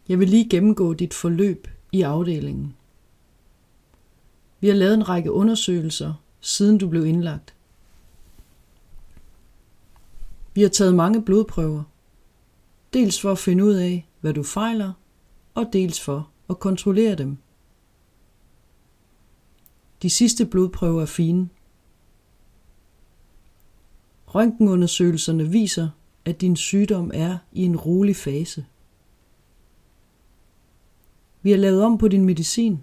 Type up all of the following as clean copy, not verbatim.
Jeg vil lige gennemgå dit forløb i afdelingen. Vi har lavet en række undersøgelser, siden du blev indlagt. Vi har taget mange blodprøver, dels for at finde ud af, hvad du fejler, og dels for at kontrollere dem. De sidste blodprøver er fine. Røntgenundersøgelserne viser, at din sygdom er i en rolig fase. Vi har lavet om på din medicin.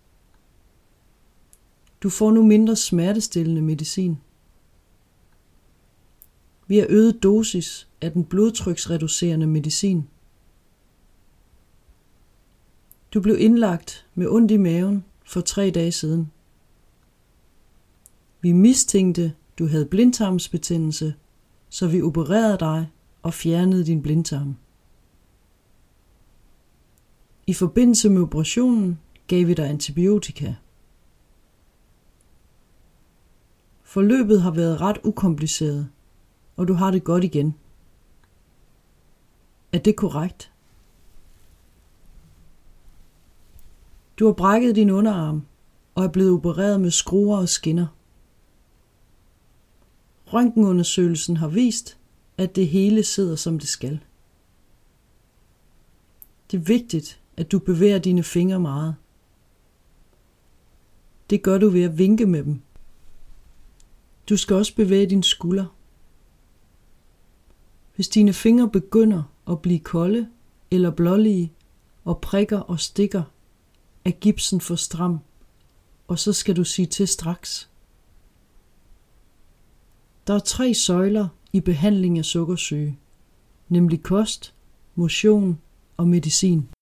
Du får nu mindre smertestillende medicin. Vi har øget dosis af den blodtryksreducerende medicin. Du blev indlagt med ondt i maven for 3 dage siden. Vi mistænkte, du havde blindtarmsbetændelse, så vi opererede dig og fjernede din blindtarm. I forbindelse med operationen gav vi dig antibiotika. Forløbet har været ret ukompliceret, og du har det godt igen. Er det korrekt? Du har brækket din underarm og er blevet opereret med skruer og skinner. Røntgenundersøgelsen har vist, at det hele sidder som det skal. Det er vigtigt, at du bevæger dine fingre meget. Det gør du ved at vinke med dem. Du skal også bevæge dine skulder. Hvis dine fingre begynder at blive kolde eller blålige og prikker og stikker, er gipsen for stram, og så skal du sige til straks. Der er 3 søjler i behandling af sukkersyge, nemlig kost, motion og medicin.